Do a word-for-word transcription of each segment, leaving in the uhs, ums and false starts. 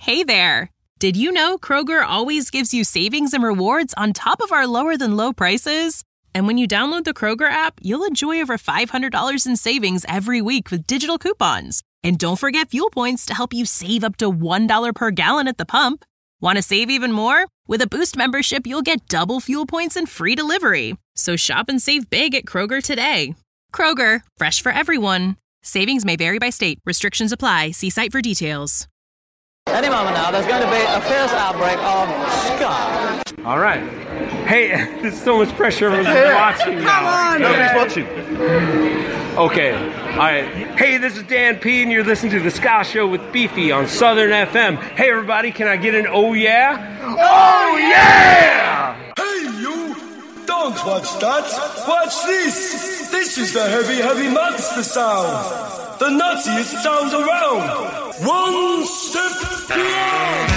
Hey there! Did you know Kroger always gives you savings and rewards on top of our lower-than-low prices? And when you download the Kroger app, you'll enjoy over five hundred dollars in savings every week with digital coupons. And don't forget fuel points to help you save up to one dollar per gallon at the pump. Want to save even more? With a Boost membership, you'll get double fuel points and free delivery. So shop and save big at Kroger today. Kroger, fresh for everyone. Savings may vary by state. Restrictions apply. See site for details. Any moment now, there's going to be a fierce outbreak of ska. All right. Hey, there's so much pressure. Everyone's watching now. Come on, nobody's watching. Okay. All right. Hey, this is Dan P, and you're listening to The Ska Show with Beefy on Southern F M. Hey, everybody, can I get an oh yeah? Oh yeah! Hey, you! Don't watch that. Watch this. This is the heavy, heavy monster sound. The nuttiest sound around. One step beyond.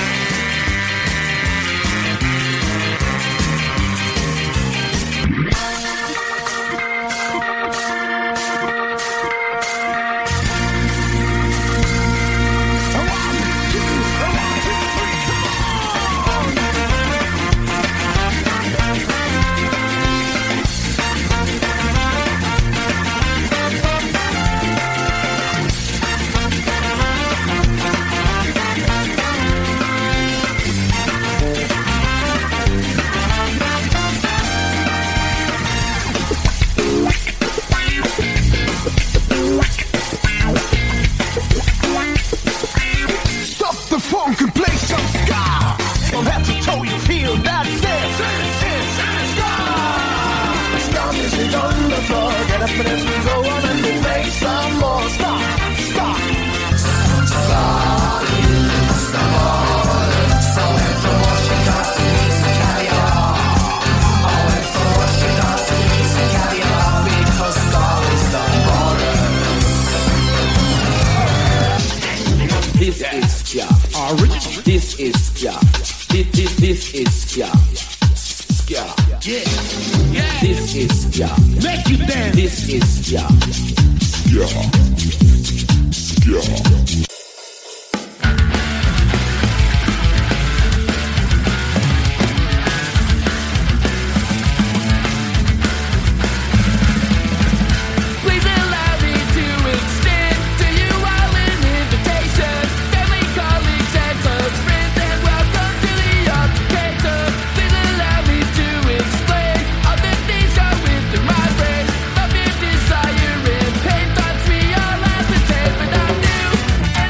This is ska. This, this, this is ska. Ska. Yeah. Yeah. This is ska. Make you dance. This is ska. Ska. Ska. Desire and pain thoughts we all hesitate, but I do.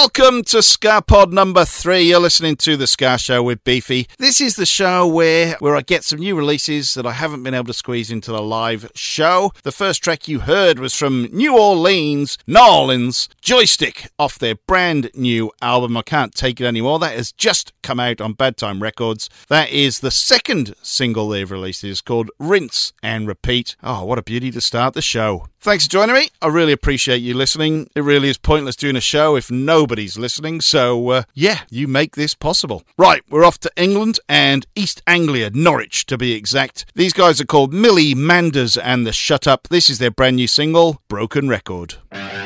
Welcome to Ska Pod number three. You're listening to The Ska Show with Beefy. This is the show where, where I get some new releases that I haven't been able to squeeze into the live show. The first track you heard was from New Orleans, New Orleans, Joystick, off their brand new album, I Can't Take It Anymore. That has just come out on Bad Time Records. That is the second single they've released. It's called Rinse and Repeat. Oh, what a beauty to start the show. Thanks for joining me. I really appreciate you listening. It really is pointless doing a show if nobody's listening. So, uh, yeah, you make this possible. Right, we're off to England and East Anglia, Norwich to be exact. These guys are called Millie Manders and the Shut Up. This is their brand new single, Broken Record.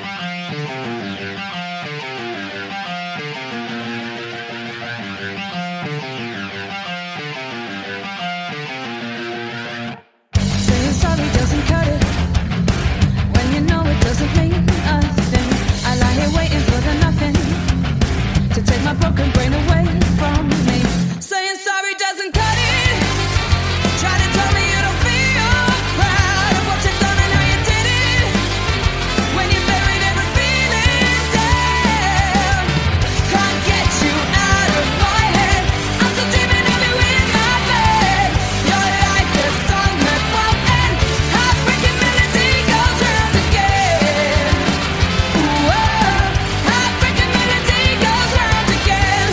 My broken brain away from me. Saying sorry doesn't cut it. Try to tell me you don't feel proud of what you've done and how you did it. When you buried every feeling down. Can't get you out of my head. I'm still dreaming of you in my bed. You're like a song that won't end. Heartbreaking melody goes round again. Whoa, heartbreaking melody goes round again.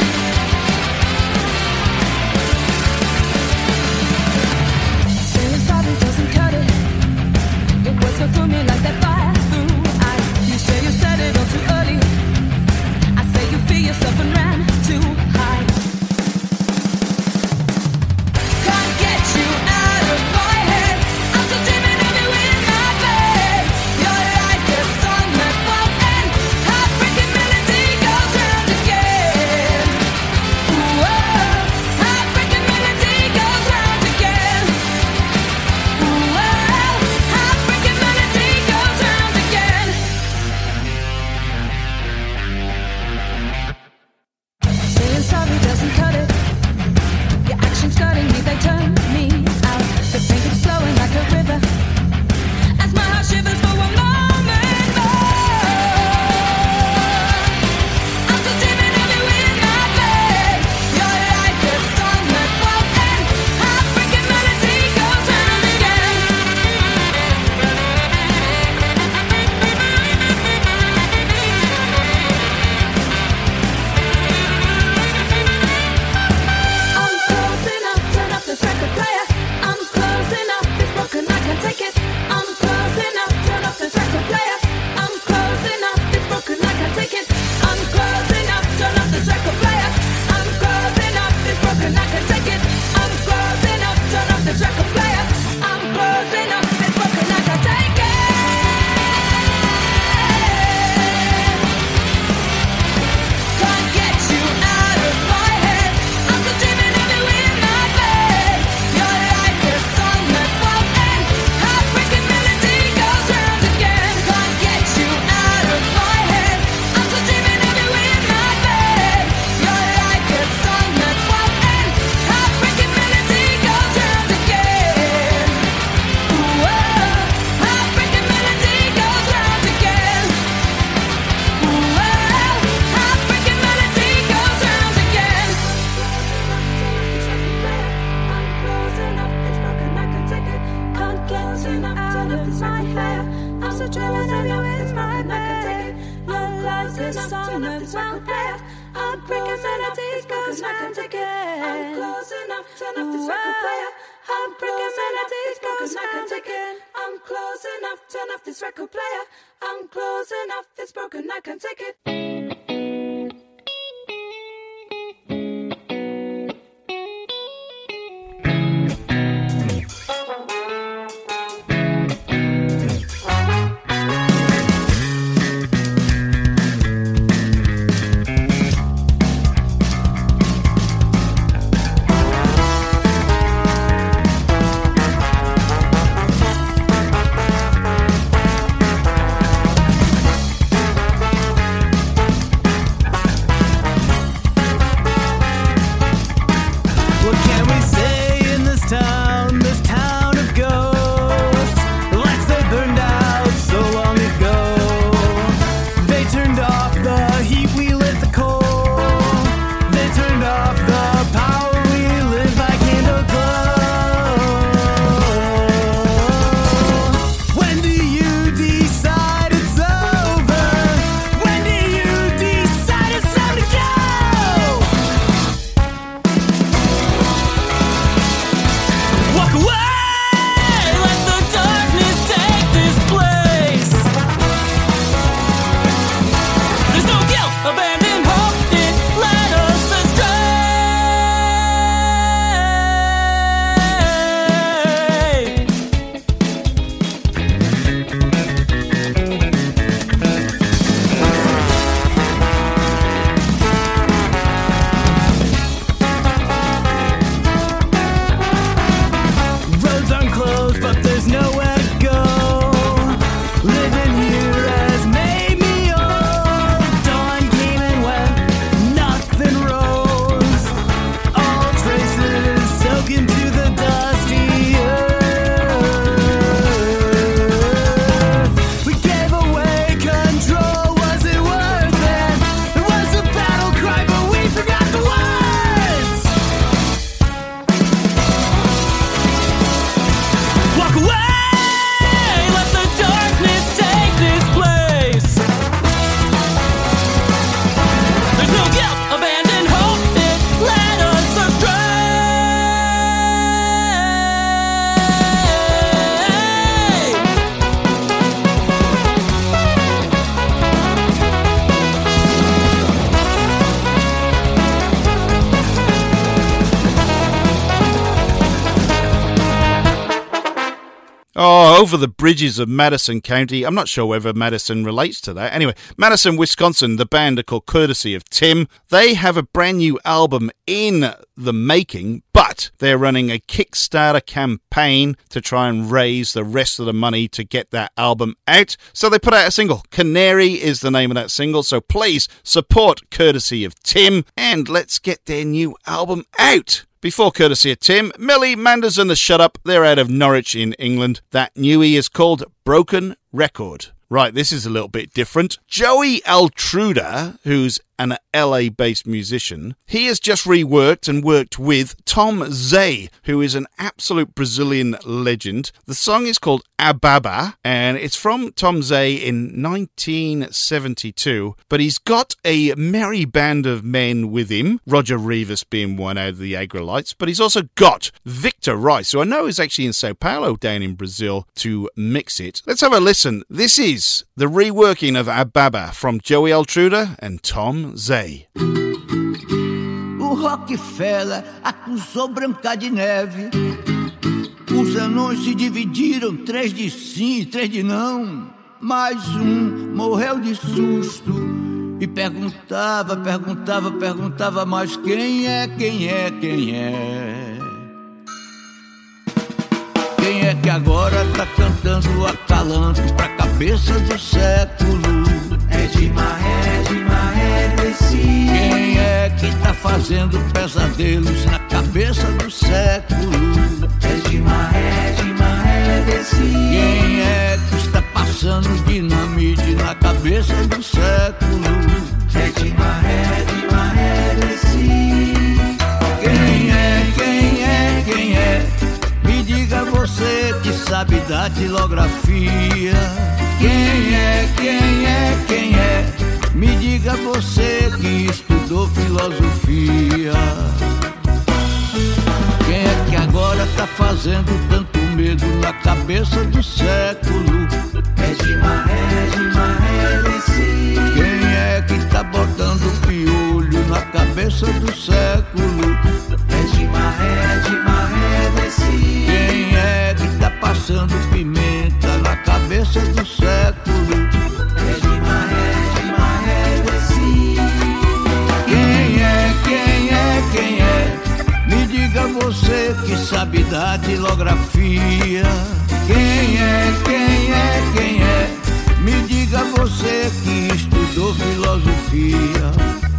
Saying sorry doesn't cut it. Your words go through me like that fire through ice. You say you said it all too early. I say you feel yourself and ran too high. Can't get you out of my head. I'm still dreaming of you in my bed. You're like a song that won't end. Heartbreaking melody goes round again. Whoa, heartbreaking melody goes round again. Whoa, heartbreaking melody goes round again. Saying sorry doesn't cut it. Your actions gutting me, they turn me out. The pain keeps flowing like a river as my heart shivers for one moment more. I'm still dreaming of you in my bed. You're like a song that won't end. Heartbreaking melody goes round again. I'm close enough, turn up this record player. I'm close enough, it's broken, I can't take it. I'm close enough, turn up this record player. I'm close enough, it's broken, I can't take it. I'm close enough, turn up this record player. I'm close enough, it's broken, I can't take it. I'm close enough, turn up this record player. I'm close enough, it's broken, I can't take it. Can't get you out of my head. I'm still dreaming of you in my bed. You're like a song that won't end. Heartbreaking melody goes round again. Can't get you out of my head. I'm still dreaming of you in my bed. You're like a song that won't end. Heartbreaking melody goes round again. Whoa, heartbreaking melody goes round again. Whoa, heartbreaking melody goes round again. I'm close enough, it's broken, I can take it. Can't get enough out of my hair. I'm so dreaming of you, it's broken, I can take it. You're like a song that won't end. Heartbreaking melody goes round again. I'm close enough, turn off this record player. Heartbreaking melody goes round again. I'm close enough, turn off this record player. I'm close enough, it's broken, I can take it. Oh, over the bridges of Madison County. I'm not sure whether Madison relates to that. Anyway, Madison, Wisconsin, the band are called Courtesy of Tim. They have a brand new album in the making, but they're running a Kickstarter campaign to try and raise the rest of the money to get that album out. So they put out a single. Canary is the name of that single. So please support Courtesy of Tim and let's get their new album out. Before Courtesy of Tim, Millie, Manders and the Shut Up, they're out of Norwich in England. That newie is called Broken Record. Right, this is a little bit different. Joey Altruda, who's an L A-based musician, he has just reworked and worked with Tom Zay, who is an absolute Brazilian legend. The song is called Ababa, and it's from Tom Zay in nineteen seventy-two, but he's got a merry band of men with him, Roger Rivas being one out of the Agrolites, but he's also got Victor Rice, who I know is actually in Sao Paulo down in Brazil, to mix it. Let's have a listen. This is the reworking of Ababa from Joey Altruda and Tom Zay. O Rockefeller acusou Branca de Neve. Os anões se dividiram, três de sim e três de não. Mais um morreu de susto e perguntava, perguntava, perguntava, mas quem é, quem é, quem é? Quem é que agora tá cantando acalanto pra cabeça do século? É de maré, de maré desse. Quem é que tá fazendo pesadelos na cabeça do século? É de maré, de maré desse. Quem é que está passando dinamite na cabeça do século? É de maré, de maré desse. Quem é, quem é, quem é? Me diga você que sabe da datilografia. Quem é, quem é, quem é? Me diga você que estudou filosofia. Quem é que agora tá fazendo tanto medo na cabeça do século? É de maré, de maré desse. Quem é que tá botando piolho na cabeça do século? É de maré, de maré desse. Quem é que tá passando pimenta na cabeça do século? É de maré, de maré desse. Quem é, quem é, quem é? Me diga você que sabe da datilografia. Quem é, quem é, quem é? Me diga você que estudou filosofia.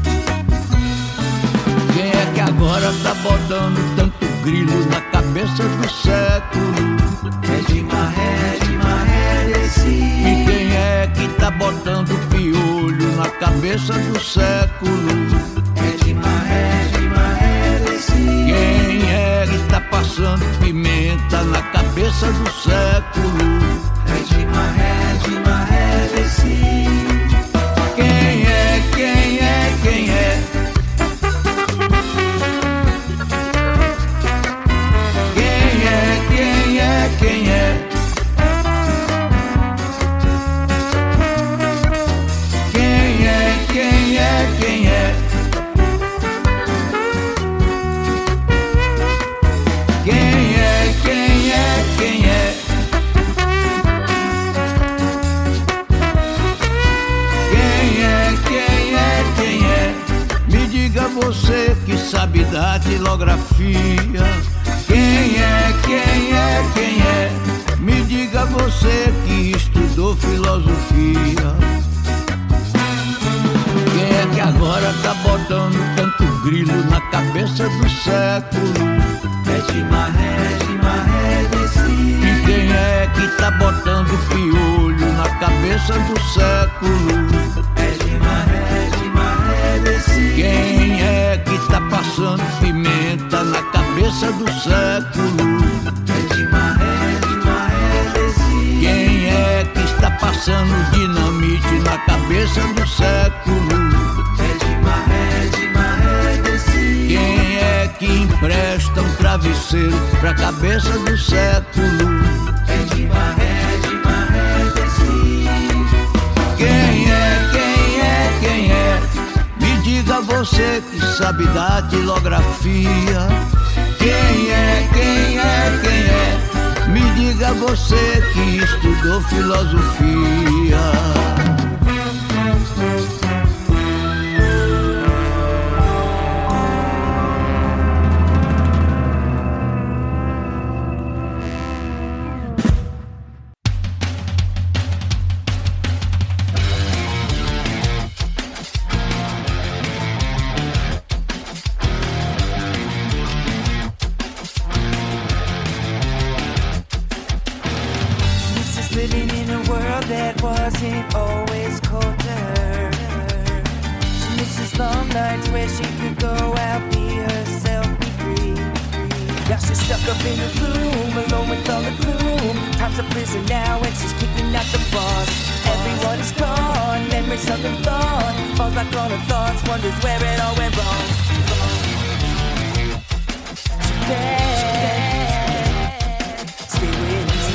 Quem é que agora tá botando tanto grilo na cabeça do século? É de maré, de maré desse. E quem é que tá botando piolho na cabeça do século? É de maré, de maré desse. Quem é que tá passando pimenta na cabeça do século? É de maré, de maré desse. Quem é, quem é, quem é? Quem é, quem é, quem é? Quem é, quem é, quem é? Quem é, quem é, quem é? Quem é, quem é, quem é? Me diga você que sabe da datilografia. Quem é, quem é, quem é? Me diga você que estudou filosofia. Quem é que agora tá botando tanto grilo na cabeça do século? É de maré, de maré desse. E quem é que tá botando piolho na cabeça do século? É de maré, de maré desse. Quem é que tá passando pimenta na cabeça do século? É de maré, de maré desse. Quem é que está passando dinamite na cabeça do século? É de maré, de maré desse. Quem é que empresta um travesseiro pra cabeça do século? É de maré, de maré desse. Quem é, quem é, quem é? Me diga você que sabe da datilografia. Quem é, quem é, quem é? Me diga você que estudou filosofia. Living in a world that wasn't always cold to her. She misses long nights where she could go out, be herself, be free. Now she's stuck up in a room, alone with all the gloom. Time's a prison now and she's kicking out the bars. Everyone is gone, memories of them gone. Falls back on her thoughts, wonders where it all went wrong. She bad, stay with me.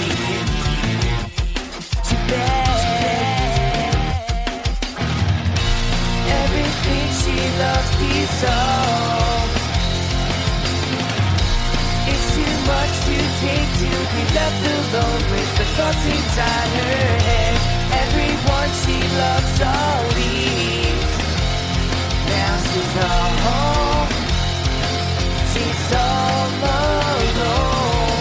Everything she loves is all. It's too much to take to be left alone with the thoughts inside her head. Everyone she loves all leaves. Now she's all home. She's all alone.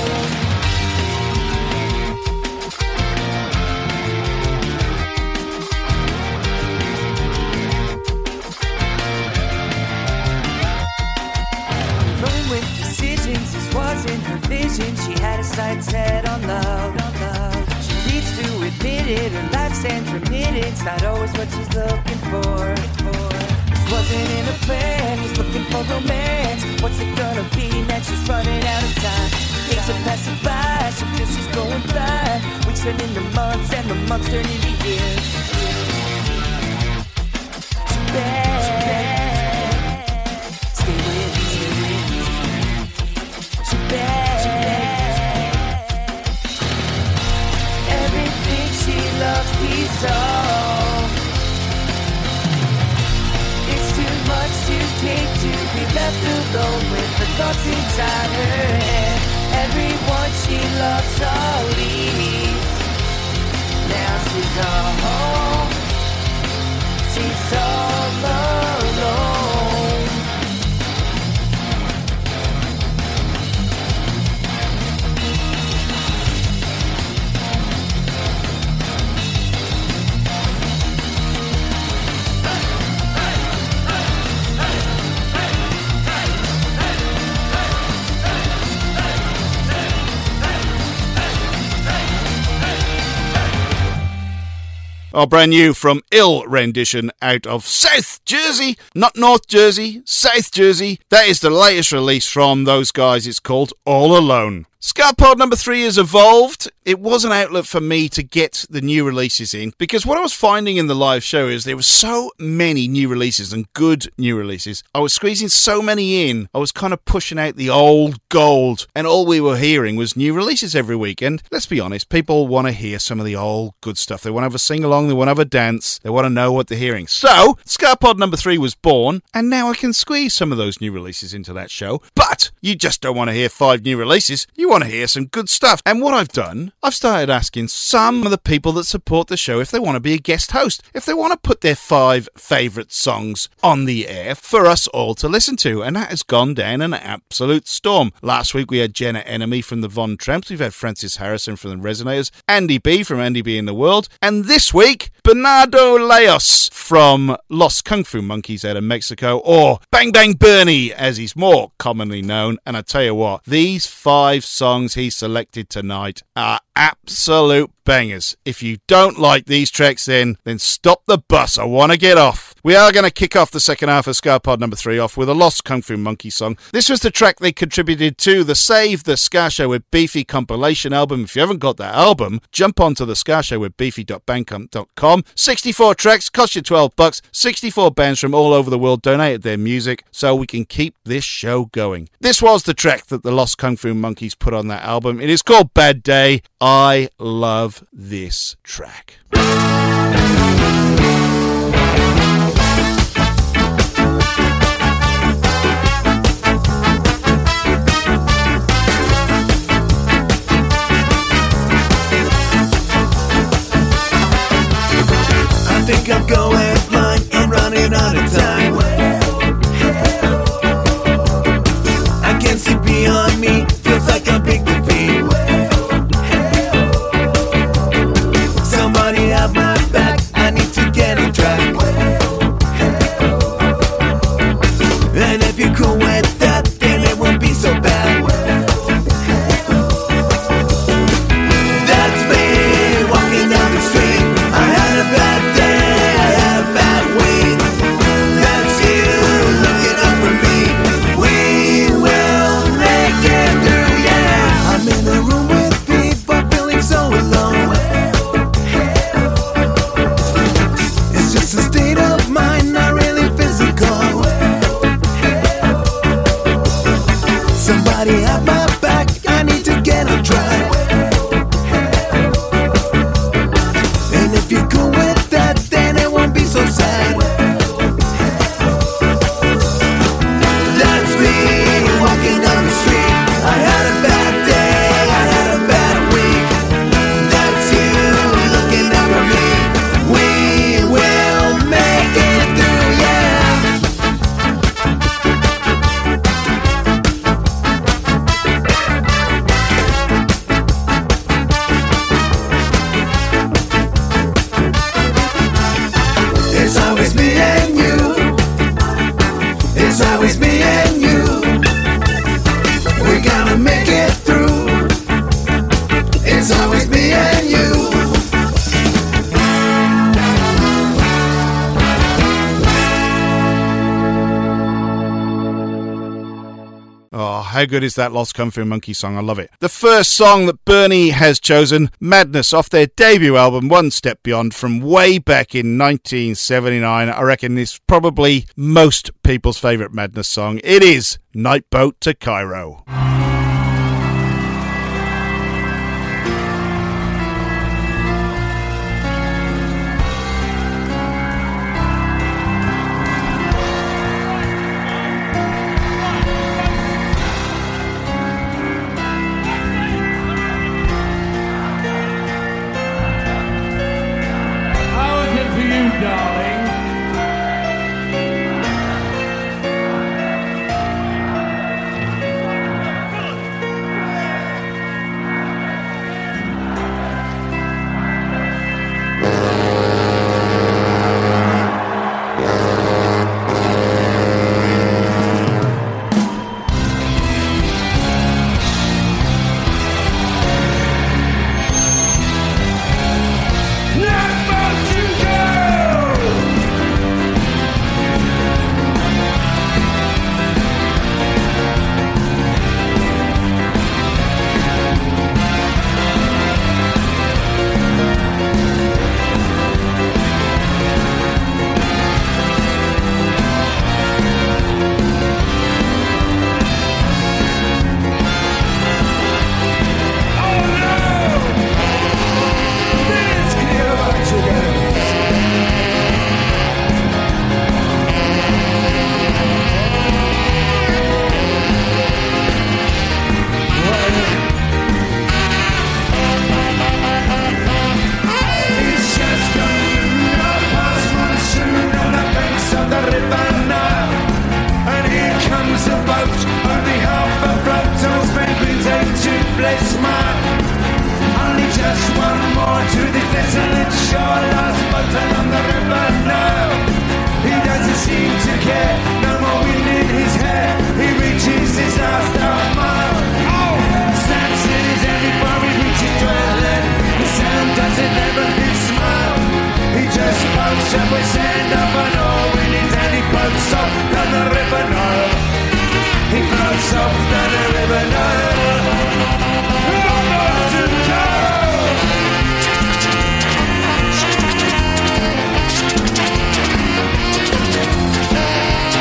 Wasn't her vision, she had her sights set on love, on love. She needs to admit it, her life stands remitted. It's not always what she's looking for. This wasn't in her plan, he's looking for romance. What's it gonna be now? She's running out of time. Days are passing by, she feels she's going blind. Weeks turn into months and the months turn into years. She's bad, stay with me. Everything she loves is all. It's too much to take to be left alone with the thoughts inside her head. Everyone she loves all leaves. Now she's all home. She's all alone. Our brand new from Ill rendition out of South Jersey, not North Jersey, South Jersey. That is the latest release from those guys. It's called All Alone. Ska-Pod number three has evolved. It was an outlet for me to get the new releases in, because what I was finding in the live show is there were so many new releases and good new releases. I was squeezing so many in, I was kind of pushing out the old gold, and all we were hearing was new releases every week. And let's be honest, people want to hear some of the old good stuff. They want to have a sing-along, they want to have a dance, they want to know what they're hearing. So, Ska-Pod number three was born, and now I can squeeze some of those new releases into that show. But you just don't want to hear five new releases, you want to hear some good stuff. And what I've done, I've started asking some of the people that support the show if they want to be a guest host, if they want to put their five favourite songs on the air for us all to listen to, and that has gone down an absolute storm. Last week we had Jenna Enemy from the Von Tramps, we've had Francis Harrison from the Resonators, Andy B from Andy B in the World, and this week Bernardo Leos from Los Kung Fu Monkeys out of Mexico, or Bang Bang Bernie as he's more commonly known. And I tell you what, these five songs he selected tonight are absolute bangers. If you don't like these tracks, then then stop the bus. I want to get off. We are going to kick off the second half of Ska-Pod number three off with a Lost Kung Fu Monkey song. This was the track they contributed to the Save the Ska Show with Beefy compilation album. If you haven't got that album, jump onto the Ska Show with beefy dot bandcamp dot com. sixty-four tracks, cost you twelve bucks. sixty-four bands from all over the world donated their music so we can keep this show going. This was the track that the Lost Kung Fu Monkeys put on that album. It is called Bad Day. I love this track. me feels like a big defeat. Somebody have my back, I need to get on track. And if you're cool with that, then it won't be so bad. That's me walking down the street. I had a bad day, I had a bad week. That's you looking up for me. We will make it through, yeah. I'm in a room with people feeling so alone. It's just a state of mind, not really physical. Somebody have my back, I need to get on track. And if you go with that, then it won't be so sad. That's me walking down the street. I had a bad day, I had a bad week. That's you looking out for me. We will make it through, yeah. It's always me and you. It's always me and you. We're gonna make it through. It's always me and you. Oh, how good is that Lost Country Monkey song? I love it. The first song that Bernie has chosen, Madness, off their debut album, One Step Beyond, from way back in nineteen seventy-nine. I reckon it's probably most people's favourite Madness song. It is Night Boat to Cairo. How is it for you, darling? Thank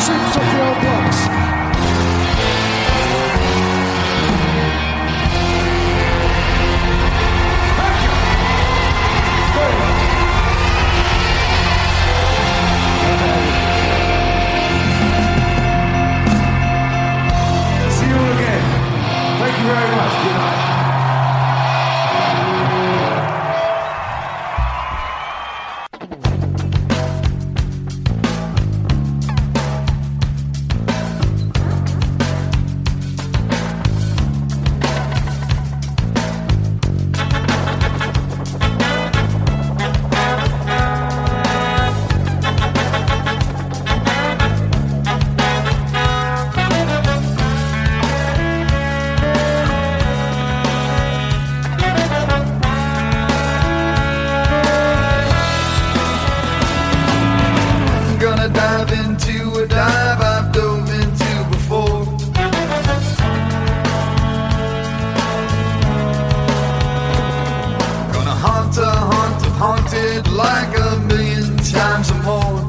chips off your box. See you again. Thank you very much. Good night. Gonna dive into a dive I've dove into before. Gonna haunt a haunt of haunted like a million times or more.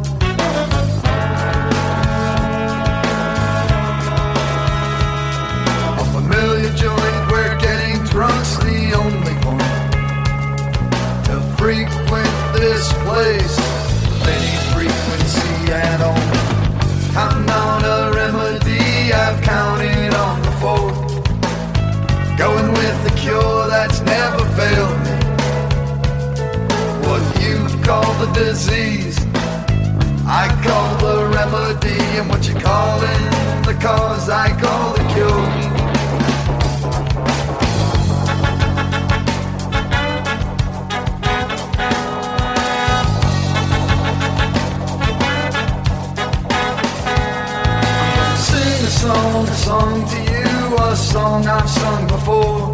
A familiar joint where getting drunk's the only one to frequent this place. Any frequency at all. Counting on a remedy I've counted on before. Going with the cure that's never failed me. What you call the disease, I call the remedy. And what you call it, the cause, I call the cure. Song, a song to you, a song I've sung before.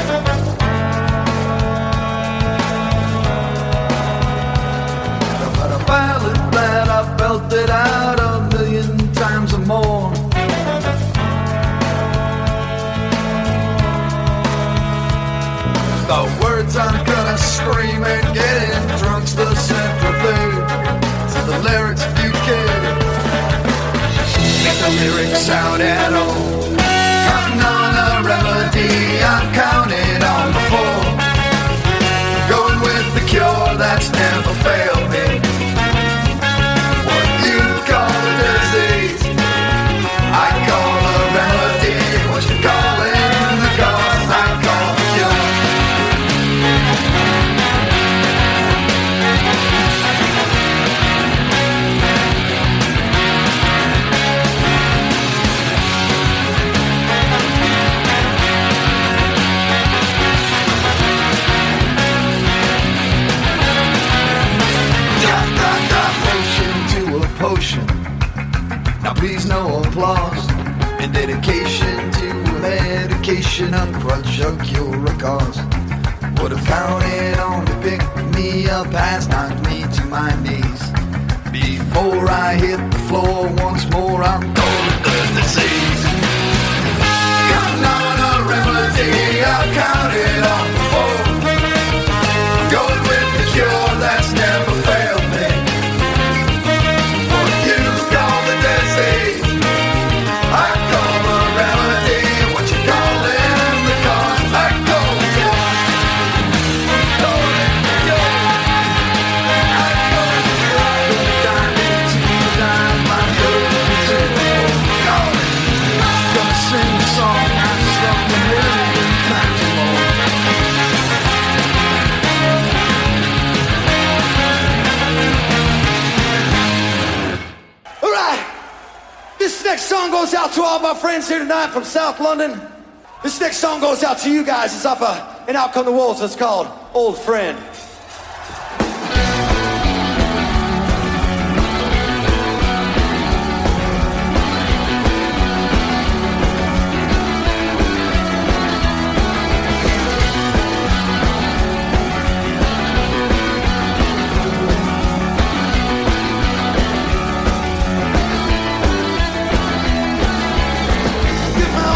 But a ballad that I've belted out a million times or more. The words I'm gonna scream and getting drunk's the central thing. So the lyrics if you care. Make the lyrics out at all. Counting on a remedy I've counted on before. Going with the cure that's never failed me. What you call a disease, I call a remedy. What you call it, the cause, I call the cure. Potion. Now please no applause. In dedication to a medication, a crutch, a cure, a cause. Would have counted on to pick me up, has knocked me to my knees. Before I hit the floor once more, I'm calling the disease. Counting on a remedy I've counted on before. Going with the cure that's never failed me. I call a remedy, what you call it, the cause, I call the cure. Call it the cure. I call the cure. Gonna dive into the dive, my girl is in the hole. Call it. Gonna sing the song I've sung a million times or more. This next song goes out to all my friends here tonight from South London. This next song goes out to you guys. It's off of And Out Come the Wolves. It's called Old Friend.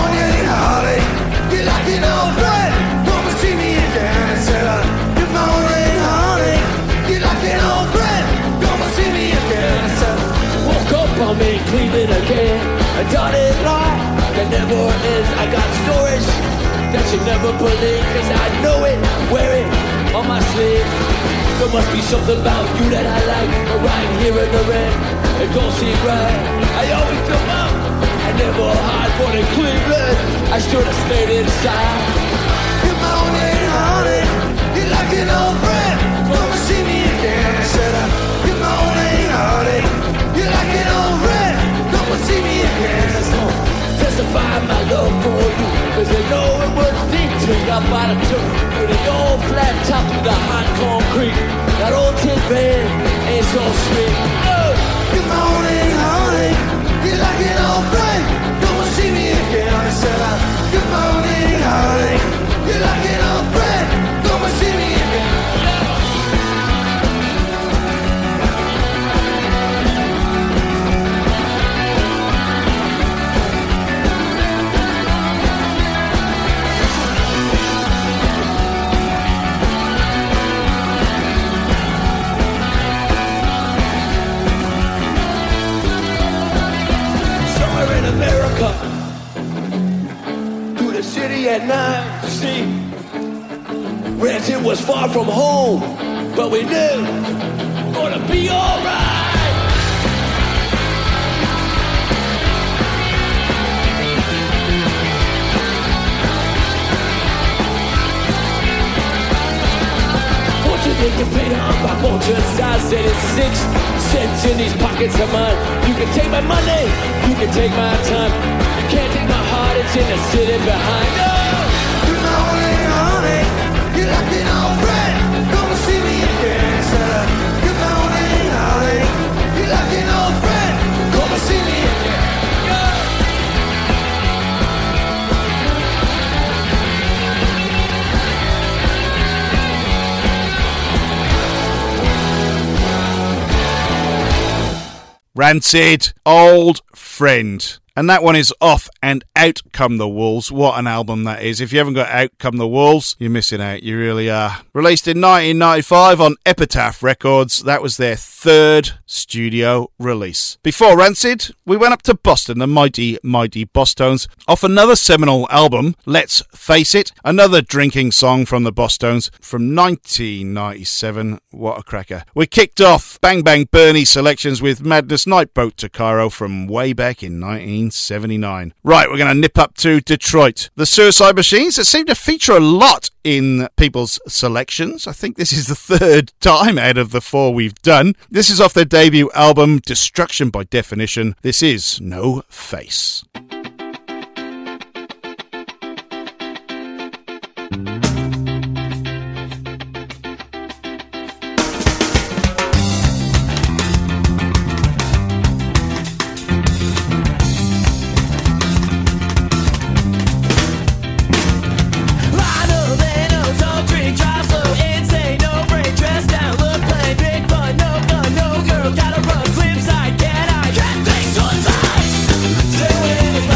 Get like an old friend, come and see me in there and said, uh, if I only I'm in Cleveland again. I dotted line that never ends. I got stories that you never believe, cause I know it, wear it on my sleeve. There must be something about you that I like, but right here in the red, it don't seem right. I always come up, I never hide, but in Cleveland, I should have stayed inside. You're moaning, honey, you're like an old friend. Come and see me again. I said, uh, you're moaning, honey, you're like an old friend. Come and see me again. So testify my love for you, cause I know it was deep till I bought a took with the old flat top through the hot concrete. That old tin van ain't so sweet. Oh, you're moaning, honey, you're like an old friend. Come and see me again. I said, uh, you're moaning, honey, you're like an old friend. Come and see me again. In America, through the city at night, see, Renton was far from home, but we knew we're gonna be alright. Fortune they can pay on my fortune size, said it's six cents in these pockets of mine. You can take my money, you can take my time. You can't take my heart, it's in the city behind. No! You're moaning, honey, you're like an old friend. Come and see me again. Said, you're moaning, honey, you're like an old friend. Come and see me again. Rancid, Old Friend. And that one is off and Out Come the Wolves. What an album that is. If you haven't got Out Come the Wolves, you're missing out. You really are. Released in nineteen ninety-five on Epitaph Records. That was their third studio release. Before Rancid, we went up to Boston, the mighty, mighty Bosstones, off another seminal album, Let's Face It, another drinking song from the Bosstones from nineteen ninety-seven. What a cracker. We kicked off Bang Bang Bernie selections with Madness Night Boat to Cairo from way back in nineteen seventy-nine. Right, we're going to nip up to Detroit. The Suicide Machines that seem to feature a lot in people's selections. I think this is the third time out of the four we've done. This is off their debut album, Destruction by Definition. This is No Face. Gotta run, flip side, can I? Can't think so inside. Stay with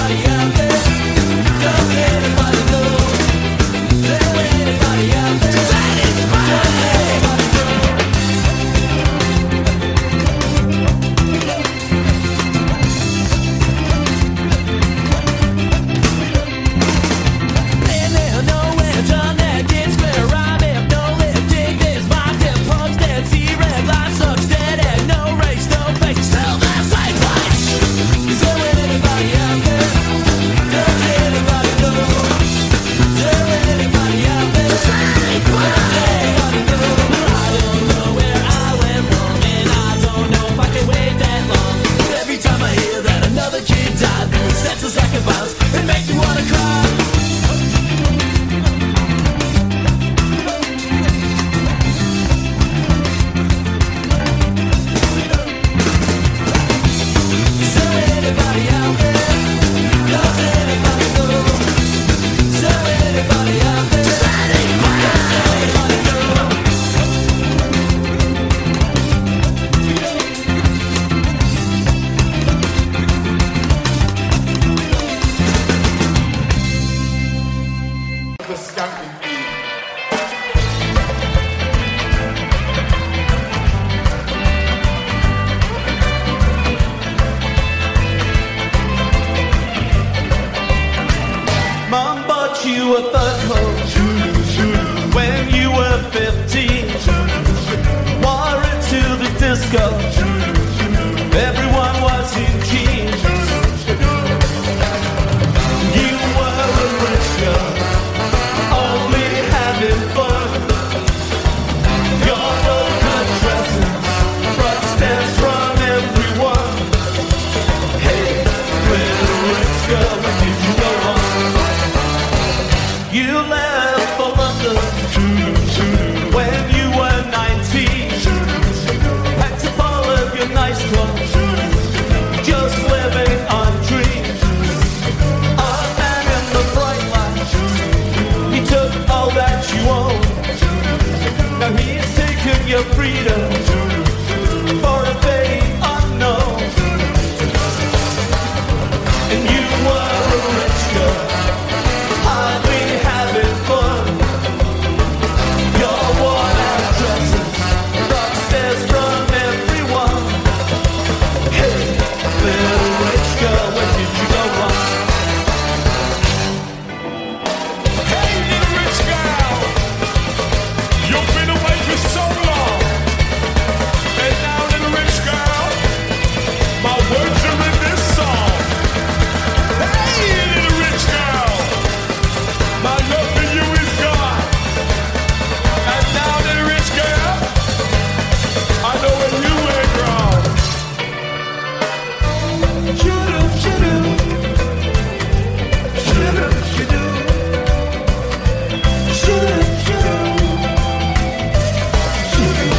nice clothes, just living on dreams. A man in the bright light, he took all that you own. Now he's taken your freedom for a fate unknown. And you were a rich girl, hardly having fun. Your worn-out dresses brought stares from everyone. Hey, little rich girl, where did you go wrong? Hey, little rich girl, you've been away for so long. And now, little rich girl, my words are in this song. Hey, little rich girl, my love for you is gone. And now, little rich girl, I know where you went wrong. Shoo-doo, shoo-doo. Shoo-doo, shoo-doo. Shoo-doo, shoo-doo. Shoo-doo.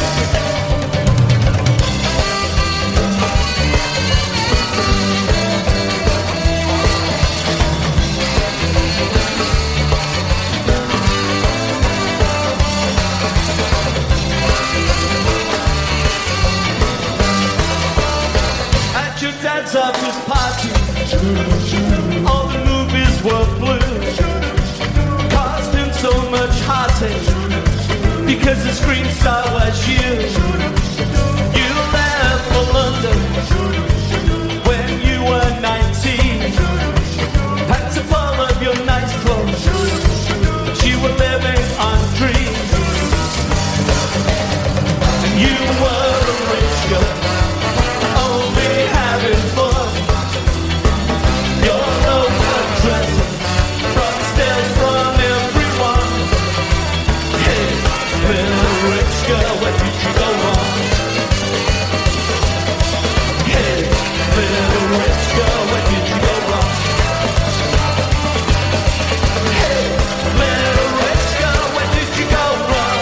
At your dad's office party, all the movies were blue. Caused him so much heartache because the screen star was you. You left for London when you were nineteen. Had to all of your nice clothes, but you were living on dreams. And you were a rich girl, only having fun. Your low-cut dresses brought stares from everyone. Hey, little rich girl, where did you go wrong? Hey, little rich girl, where did you go wrong? Hey, little rich girl, where did you go wrong?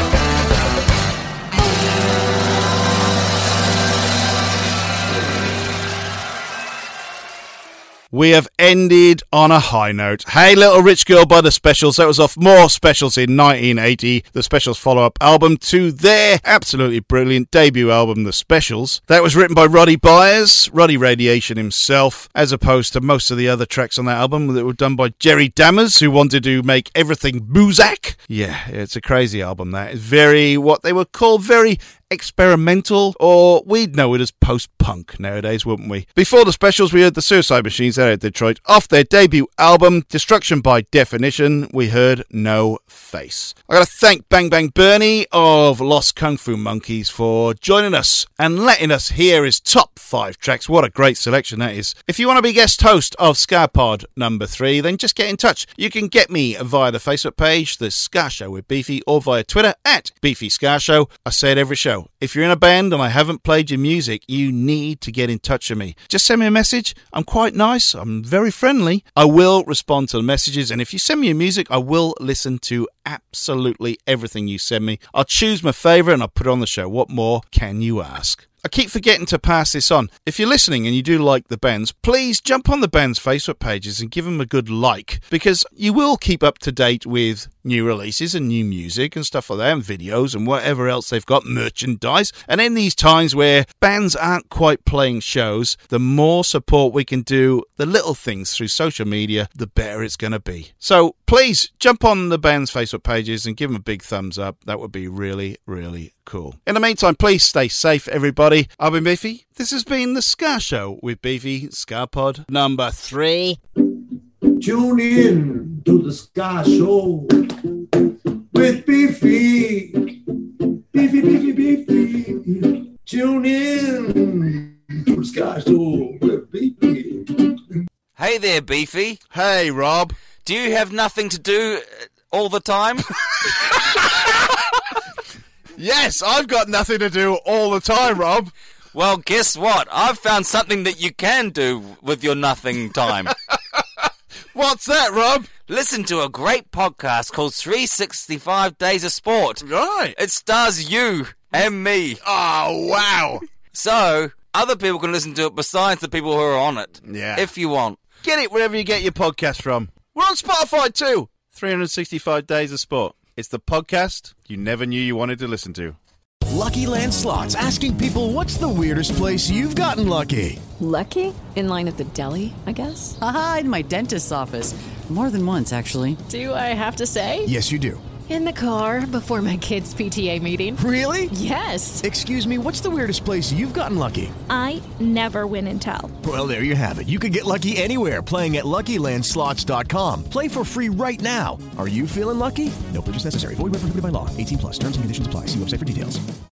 We have ended on a high note. Hey Little Rich Girl by The Specials. That was off More Specials in nineteen eighty. The Specials follow-up album to their absolutely brilliant debut album, The Specials. That was written by Roddy Byers, Roddy Radiation himself, as opposed to most of the other tracks on that album that were done by Jerry Dammers, who wanted to make everything Boozac. Yeah, it's a crazy album, that. It's very, what they would call very experimental, or we'd know it as post-punk nowadays, wouldn't we? Before The Specials, we heard the Suicide Machines out of Detroit. Off their debut album, Destruction by Definition, we heard No Face. I gotta thank Bang Bang Bernie of Lost Kung Fu Monkeys for joining us and letting us hear his top five tracks. What a great selection that is. If you want to be guest host of Scarpod number three, then just get in touch. You can get me via the Facebook page, The Scar Show with Beefy, or via Twitter at Beefy Scar Show. I say it every show. If you're in a band and I haven't played your music, you need to get in touch with me. Just send me a message. I'm quite nice. I'm very friendly. I will respond to the messages, and if you send me your music, I will listen to absolutely everything you send me. I'll choose my favourite and I'll put it on the show. What more can you ask? I keep forgetting to pass this on. If you're listening and you do like the bands, please jump on the band's Facebook pages and give them a good like, because you will keep up to date with new releases and new music and stuff like that, and videos and whatever else they've got, merchandise. And in these times where bands aren't quite playing shows, the more support we can do the little things through social media, the better it's going to be. So please jump on the band's Facebook pages and give them a big thumbs up. That would be really, really cool. In the meantime, please stay safe, everybody. I've been Beefy. This has been The Scar Show with Beefy, Scarpod number three. Tune in to The Scar Show with Beefy. Beefy, Beefy, Beefy. Tune in to The Scar Show with Beefy. Hey there, Beefy. Hey, Rob. Do you have nothing to do all the time? Yes, I've got nothing to do all the time, Rob. Well, guess what? I've found something that you can do with your nothing time. What's that, Rob? Listen to a great podcast called three sixty-five Days of Sport. Right. It stars you and me. Oh, wow. So, other people can listen to it besides the people who are on it. Yeah. If you want. Get it wherever you get your podcast from. We're on Spotify too. three hundred sixty-five Days of Sport. It's the podcast you never knew you wanted to listen to. Lucky Land Slots, asking people, what's the weirdest place you've gotten lucky? Lucky? In line at the deli, I guess? Aha, in my dentist's office. More than once, actually. Do I have to say? Yes, you do. In the car before my kids' P T A meeting. Really? Yes. Excuse me, what's the weirdest place you've gotten lucky? I never win and tell. Well, there you have it. You can get lucky anywhere, playing at Lucky Land Slots dot com. Play for free right now. Are you feeling lucky? No purchase necessary. Void where prohibited by law. eighteen plus. Terms and conditions apply. See website for details.